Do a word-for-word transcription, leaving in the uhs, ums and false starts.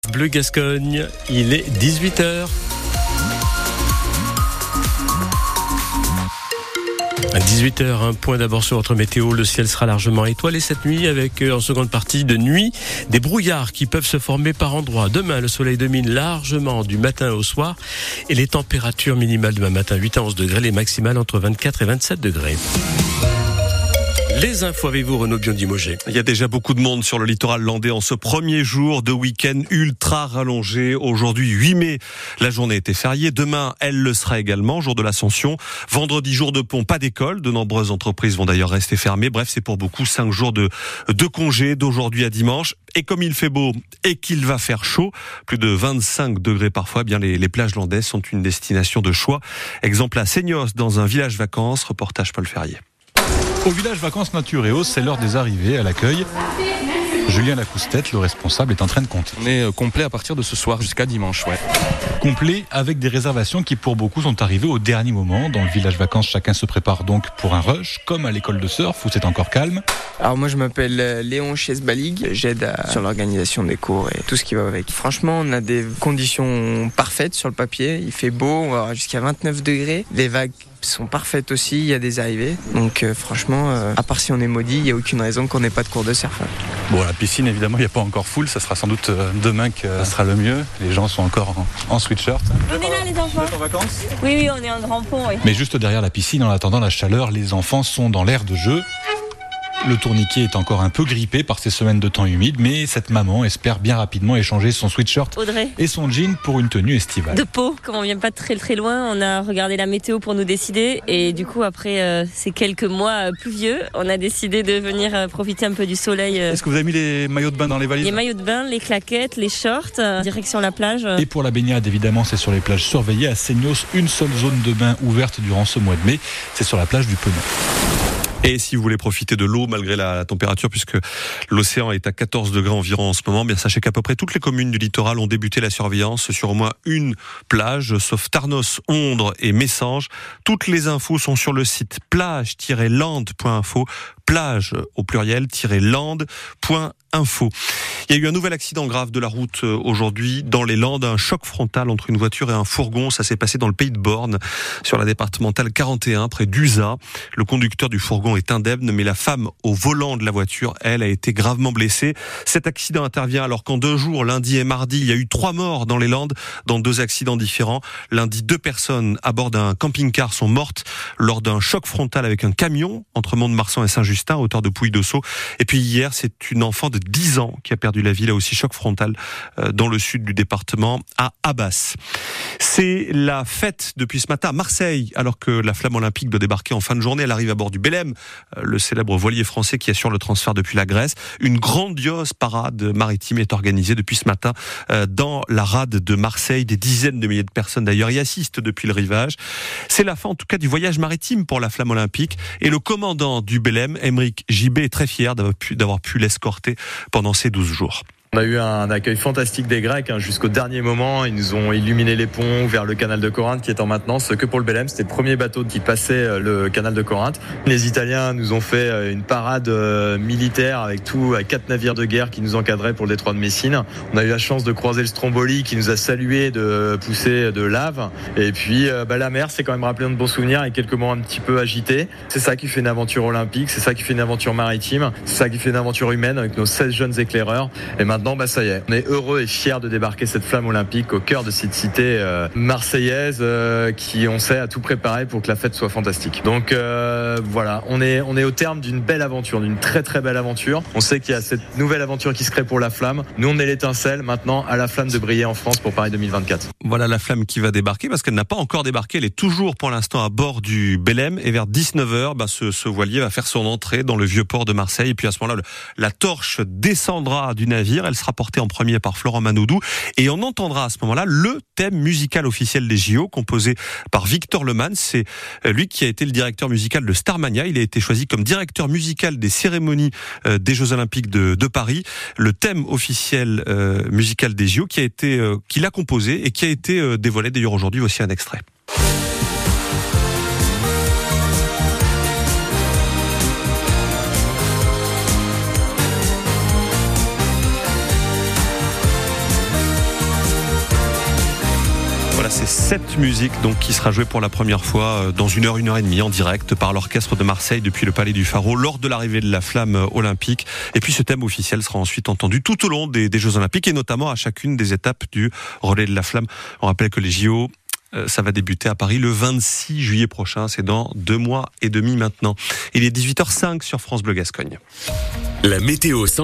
Bleu Gascogne, il est dix-huit heures. À dix-huit heures, un point d'abord sur votre météo. Le ciel sera largement étoilé cette nuit avec en seconde partie de nuit des brouillards qui peuvent se former par endroits. Demain, le soleil domine largement du matin au soir et les températures minimales demain matin huit à onze degrés, les maximales entre vingt-quatre et vingt-sept degrés. Les infos avec vous, Renaud Biondi-Mogé. Il y a déjà beaucoup de monde sur le littoral landais en ce premier jour de week-end ultra rallongé. Aujourd'hui, huit mai, la journée était fériée. Demain, elle le sera également, jour de l'Ascension. Vendredi, jour de pont, pas d'école. De nombreuses entreprises vont d'ailleurs rester fermées. Bref, c'est pour beaucoup cinq jours de, de congé d'aujourd'hui à dimanche. Et comme il fait beau et qu'il va faire chaud, plus de vingt-cinq degrés parfois, eh bien les, les plages landaises sont une destination de choix. Exemple à Seignos, dans un village vacances. Reportage Paul Ferrier. Au village Vacances Naturéo, c'est l'heure des arrivées à l'accueil. Julien Lacoustette, le responsable, est en train de compter. On est complet à partir de ce soir jusqu'à dimanche, ouais. Complet avec des réservations qui pour beaucoup sont arrivées au dernier moment. Dans le village Vacances, chacun se prépare donc pour un rush, comme à l'école de surf où c'est encore calme. Alors moi je m'appelle Léon Chesbalig, j'aide à, sur l'organisation des cours et tout ce qui va avec. Franchement on a des conditions parfaites sur le papier, il fait beau, on va avoir jusqu'à vingt-neuf degrés, les vagues sont parfaites aussi, il y a des arrivées. Donc euh, franchement, euh, à part si on est maudit, il n'y a aucune raison qu'on n'ait pas de cours de surf. Bon, la piscine évidemment, il n'y a pas encore full, ça sera sans doute euh, demain que ça sera le mieux. Les gens sont encore en, en sweatshirt. On est là les enfants. Vous êtes en vacances ? Oui, oui, on est en grand pont, oui. Mais juste derrière la piscine, en attendant la chaleur, les enfants sont dans l'air de jeu. Le tourniquet est encore un peu grippé par ces semaines de temps humide, mais cette maman espère bien rapidement échanger son sweatshirt Audrey. et son jean pour une tenue estivale. De Pau, comme on vient pas très très loin, on a regardé la météo pour nous décider et du coup après euh, ces quelques mois euh, pluvieux, on a décidé de venir euh, profiter un peu du soleil. Euh, Est-ce que vous avez mis les maillots de bain dans les valises ? Les maillots de bain, les claquettes, les shorts, euh, direction la plage. Et pour la baignade, évidemment, c'est sur les plages surveillées. À Seignos, une seule zone de bain ouverte durant ce mois de mai, c'est sur la plage du Penon. Et si vous voulez profiter de l'eau malgré la, la température, puisque l'océan est à quatorze degrés environ en ce moment, bien sachez qu'à peu près toutes les communes du littoral ont débuté la surveillance sur au moins une plage, sauf Tarnos, Ondres et Messanges. Toutes les infos sont sur le site plage tiret land point info, plage au pluriel land point info. Il y a eu un nouvel accident grave de la route aujourd'hui dans les Landes, un choc frontal entre une voiture et un fourgon. Ça s'est passé dans le pays de Borne, sur la départementale quarante et un, près d'Uza. Le conducteur du fourgon est indemne, mais la femme au volant de la voiture, elle, a été gravement blessée. Cet accident intervient alors qu'en deux jours, lundi et mardi, il y a eu trois morts dans les Landes, dans deux accidents différents. Lundi, deux personnes à bord d'un camping-car sont mortes lors d'un choc frontal avec un camion entre Mont-de-Marsan et Saint-Justin, à hauteur de Pouilly-d'Ossau. Et puis hier, c'est une enfant de dix ans qui a perdu la vie, là aussi choc frontal, euh, dans le sud du département, à Abbas. C'est la fête depuis ce matin à Marseille, alors que la flamme olympique doit débarquer en fin de journée. Elle arrive à bord du Belém, euh, le célèbre voilier français qui assure le transfert depuis la Grèce. Une grandiose parade maritime est organisée depuis ce matin euh, dans la rade de Marseille. Des dizaines de milliers de personnes d'ailleurs y assistent depuis le rivage. C'est la fin en tout cas du voyage maritime pour la flamme olympique. Et le commandant du Belém, Aymeric Gibé, est très fier d'avoir pu, d'avoir pu l'escorter pendant ces douze jours. On a eu un accueil fantastique des Grecs hein, jusqu'au dernier moment. Ils nous ont illuminé les ponts vers le canal de Corinthe qui est en maintenance. Que pour le Belém, c'était le premier bateau qui passait le canal de Corinthe. Les Italiens nous ont fait une parade militaire avec tout, avec quatre navires de guerre qui nous encadraient pour le détroit de Messine. On a eu la chance de croiser le Stromboli qui nous a salué de pousser de lave. Et puis bah, la mer, c'est quand même rappelé de bons souvenirs et quelques moments un petit peu agités. C'est ça qui fait une aventure olympique, c'est ça qui fait une aventure maritime, c'est ça qui fait une aventure humaine avec nos seize jeunes éclaireurs. Et maintenant, Maintenant, bah ça y est, on est heureux et fiers de débarquer cette flamme olympique au cœur de cette cité euh, marseillaise euh, qui, on sait, a tout préparé pour que la fête soit fantastique. Donc euh, voilà, on est on est au terme d'une belle aventure, d'une très très belle aventure. On sait qu'il y a cette nouvelle aventure qui se crée pour la flamme. Nous, on est l'étincelle. Maintenant, à la flamme de briller en France pour Paris deux mille vingt-quatre. Voilà la flamme qui va débarquer parce qu'elle n'a pas encore débarqué. Elle est toujours pour l'instant à bord du Belém et vers dix-neuf heures, bah, ce, ce voilier va faire son entrée dans le vieux port de Marseille. Et puis à ce moment-là, le, la torche descendra du navire. Elle sera portée en premier par Florent Manoudou et on entendra à ce moment-là le thème musical officiel des J O composé par Victor Lemann. C'est lui qui a été le directeur musical de Starmania. Il a été choisi comme directeur musical des cérémonies euh, des Jeux Olympiques de, de Paris. Le thème officiel euh, musical des J O qui a été, euh, qu'il a composé et qui a été euh, dévoilé d'ailleurs aujourd'hui. Voici un extrait. C'est cette musique donc qui sera jouée pour la première fois dans une heure, une heure et demie en direct par l'orchestre de Marseille depuis le Palais du Pharaon lors de l'arrivée de la flamme olympique. Et puis ce thème officiel sera ensuite entendu tout au long des, des Jeux Olympiques et notamment à chacune des étapes du relais de la flamme. On rappelle que les J O, ça va débuter à Paris le vingt-six juillet prochain. C'est dans deux mois et demi maintenant. Il est dix-huit heures cinq sur France Bleu Gascogne. La météo sans